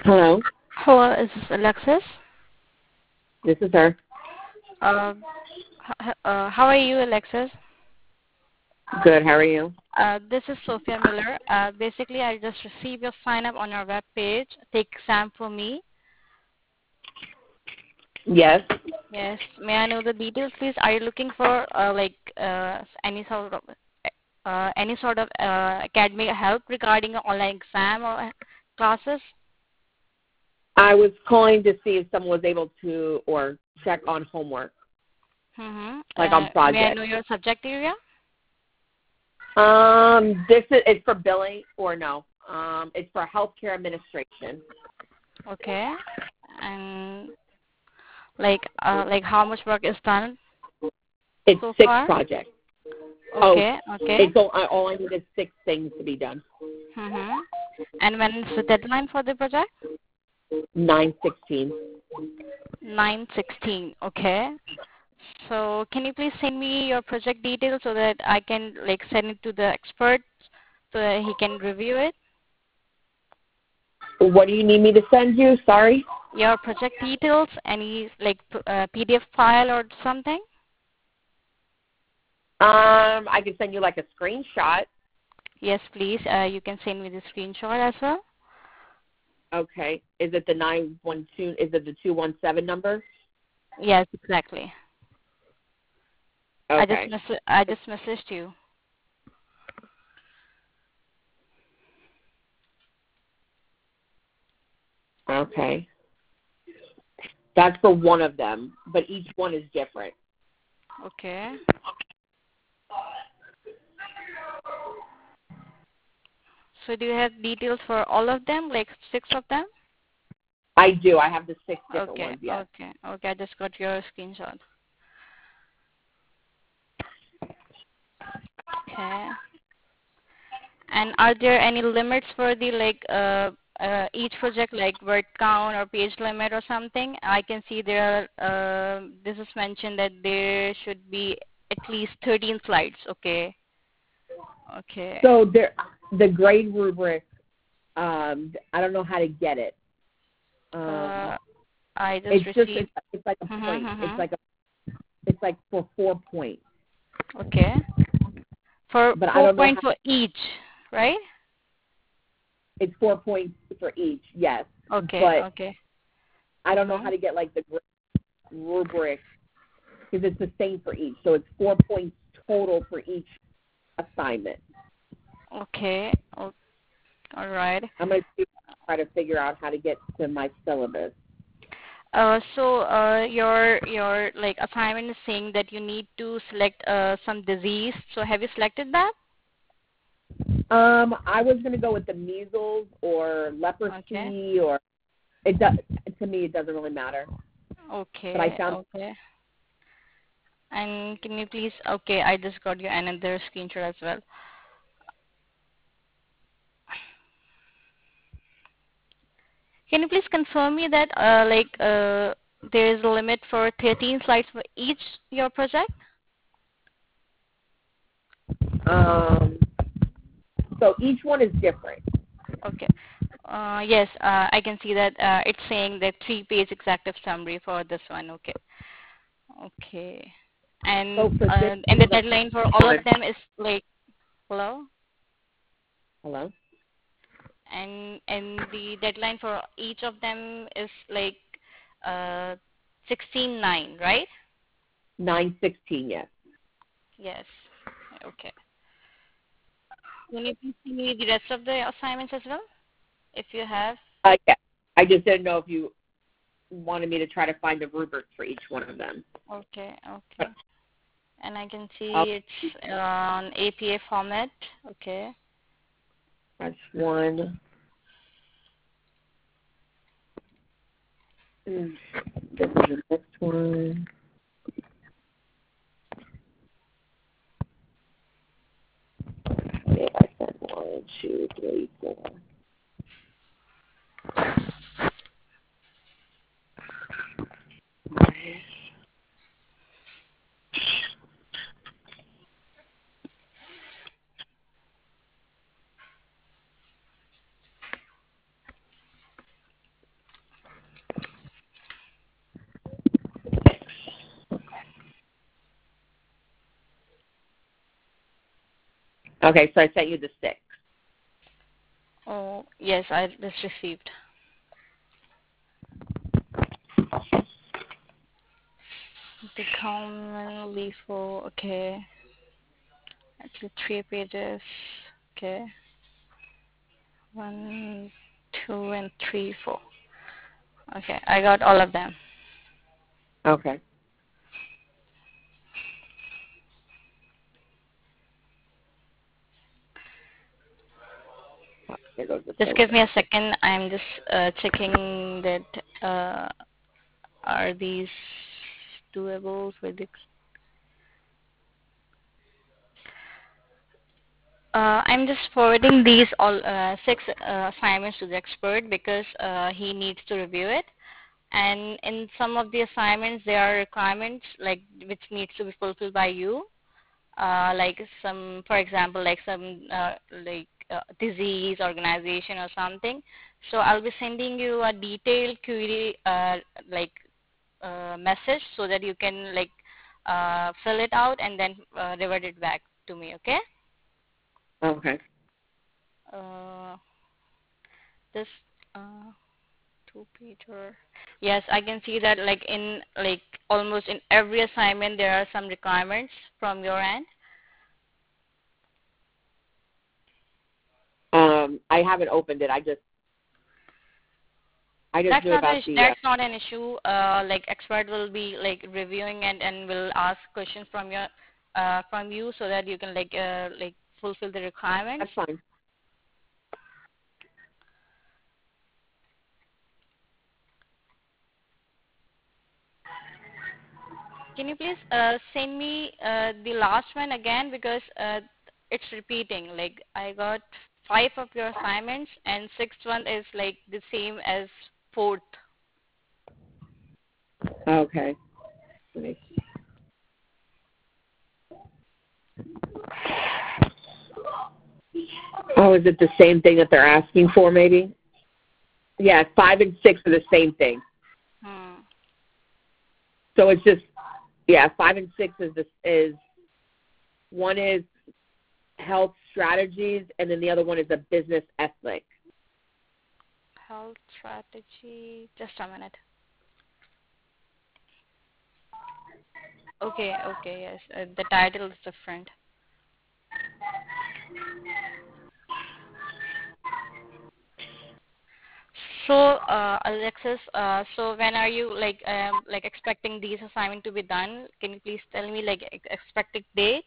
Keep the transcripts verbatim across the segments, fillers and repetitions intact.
Hello, Hello, is this Alexis? this is her. Uh, h- uh, how are you, Alexis? Good, how are you? Uh, this is Sophia Miller. Uh, basically, I just received your sign up on your web page. Take exam for me. Yes, Yes. May I know the details, please? Are you looking for uh, like uh, any sort of uh, any sort of uh, academic help regarding an online exam or classes? I was calling to see if someone was able to or check on homework, Mm-hmm. like Uh, on may I projects. know your subject area? Um, this is it's for billing or no? Um, it's for healthcare administration. Okay. And like uh, like how much work is done It's so six far? projects. Oh, Okay, okay. it's all, I- all I need is six things to be done. Mm-hmm. And when is the deadline for the project? Nine sixteen. nine sixteen. Okay. So can you please send me your project details so that I can like send it to the expert so that he can review it? What do you need me to send you? Sorry. Your project details, any like p- uh, P D F file or something? Um, I can send you like a screenshot. Yes, please. Uh, you can send me the screenshot as well. Okay. Is it the nine one two? Is it the two one seven number? Yes, exactly. I just Okay. mess- I just messaged you. Okay. That's for one of them, but each one is different. Okay. So do you have details for all of them, like six of them? I do. I have the six different Okay, ones, yes. okay, okay. I just got your screenshot. Okay. And are there any limits for the like uh, uh, each project, like word count or page limit or something? I can see there. Are, uh, this is mentioned that there should be at least thirteen slides. Okay. Okay. So there, the grade rubric, um, I don't know how to get it. Um, Uh, I just it's just received. it's, it's like a Mm-hmm, point. It's mm-hmm. like a it's like for four points, Okay. For but I four don't know points how. for each, right? It's four points for each, yes, Okay. but Okay. I don't know Mm-hmm. how to get like the grade rubric because it's the same for each. So it's four points total for each assignment. Okay. Oh, all right. I'm gonna try to figure out how to get to my syllabus. Uh, so uh, your your like assignment is saying that you need to select uh, some disease. So have you selected that? Um, I was gonna go with the measles or Okay. leprosy or it does to me it doesn't really matter. But I Okay. found Okay. And can you please? Okay, I just got your another screenshot as well. Can you please confirm me that uh, like uh, there is a limit for thirteen slides for each your project? um so each one is different. Okay. Uh, yes, uh, I can see that uh, it's saying that three-page executive summary for this one. Okay. Okay. So And for this uh, and the one, deadline for all of them is like hello, hello? and and the deadline for each of them is like uh, sixteen nine, right? Nine sixteen, yes. Yes. Okay. Can you please see me the rest of the assignments as well, if you have? Uh, yeah. I just didn't know if you wanted me to try to find the rubric for each one of them. Okay. But Okay. And I can I'll see it's on A P A format. Okay. press one. Mm, This is the next one. If I said one, two, three, four. Okay, so I sent you the six. Oh, yes, I just received. The common lethal, okay. Actually, three pages. Okay. One, two, and three, four. Okay, I got all of them. Okay. Just give me a second. I'm just uh, checking that uh, are these doable for the. Uh, I'm just forwarding these all uh, six uh, assignments to the expert because uh, he needs to review it. And in some of the assignments, there are requirements like which needs to be fulfilled by you. Uh, like some, for example, like some uh, like uh, disease, organization, or something. So I'll be sending you a detailed query, uh, like uh, message, so that you can like uh, fill it out and then uh, revert it back to me. Okay. Okay. Uh, this uh, two pager. Yes, I can see that like in like almost in every assignment there are some requirements from your end. Um, I haven't opened it. I just, I just That's knew not about a, the. Uh, that's not an issue. Uh, like expert will be like reviewing and and will ask questions from your uh, from you so that you can like uh, like fulfill the requirements. that's fine. Can you please uh, send me uh, the last one again because uh, it's repeating. Like I got five of your assignments and sixth one is like the same as fourth. Okay. Let me see. Oh, is it the same thing that they're asking for? Maybe. Yeah, five and six are the same thing. Hmm. So it's just, yeah, five and six is this is one is health strategies, and then the other one is a business ethic. Health strategy. Just a minute. Okay, okay, yes. Uh, the title is different. So, uh, Alexis, uh, so when are you like um, like expecting these assignment to be done? Can you please tell me like ex- expected date?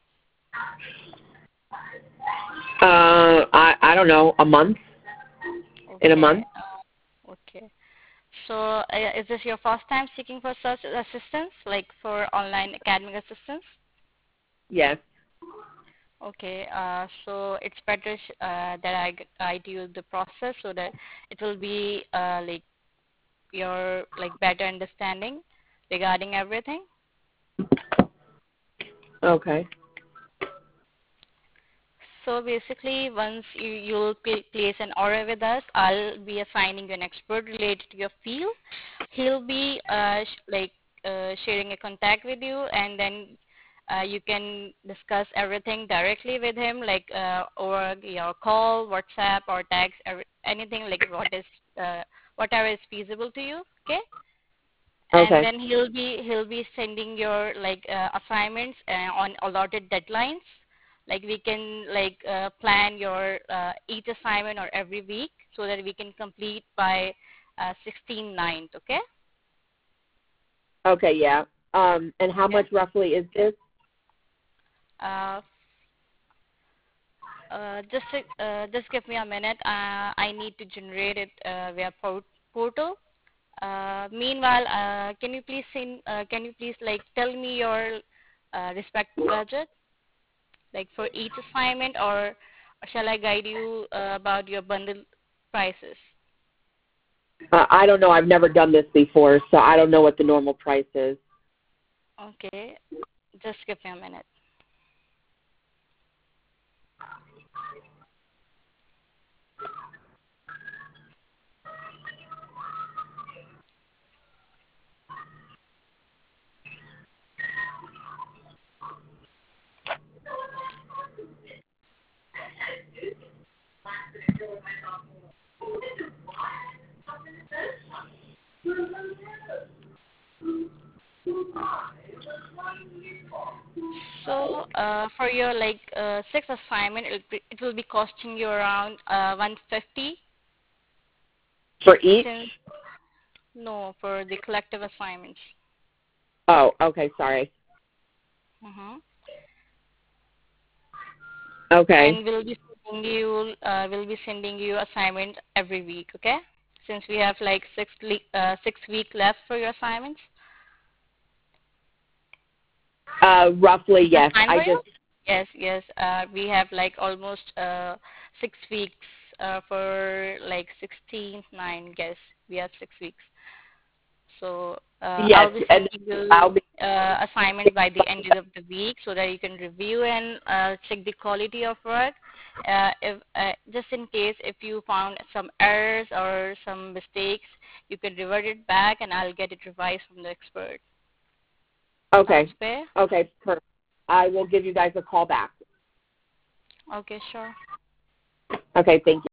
Uh, I I don't know, a month. In a Okay, month. uh, okay. So, uh, is this your first time seeking for such assistance, like for online academic assistance? Yes. Okay, uh, so it's better sh- uh, that I guide you the process so that it will be uh, like your like better understanding regarding everything. Okay. So basically, once you you'll pl- place an order with us, I'll be assigning you an expert related to your field. He'll be uh, sh- like uh, sharing a contact with you, and then uh, you can discuss everything directly with him, like uh, over your call, WhatsApp, or text, every, anything like what is uh, whatever is feasible to you. Okay. And Okay. then he'll be he'll be sending your like uh, assignments uh, on allotted deadlines. Like we can like uh, plan your uh, each assignment or every week so that we can complete by uh, sixteen ninth. Okay. Okay. Yeah. Um, and how Okay. much roughly is this? Uh, uh, just uh, just give me a minute. Uh, I need to generate it uh, via port- portal. Uh, meanwhile, uh, can you please send, uh, can you please like tell me your uh, respective budget? Like for each assignment, or shall I guide you uh, about your bundle prices? Uh, I don't know. I've never done this before, so I don't know what the normal price is. Okay, just give me a minute. So uh, for your like uh, six assignment, it, it will be costing you around uh, one fifty. For each? Since no, for the collective assignments. Oh, okay. Sorry. Mm-hmm. Okay. And we'll be sending you uh, we'll be sending you assignment every week. Okay? Since we have like six le- uh, six week left for your assignments. Uh, roughly, That's yes. fine I for you? just Yes, yes. Uh, we have like almost uh, six weeks uh, for like sixteen, nine, guess. We have six weeks. So uh, yes, I'll be and sending you I'll be uh, assignment by the end of the week so that you can review and uh, check the quality of work. Uh, if uh, just in case if you found some errors or some mistakes, you can revert it back and I'll get it revised from the expert. okay. Sounds fair? Okay, perfect. I will give you guys a call back. Okay, sure. Okay, thank you.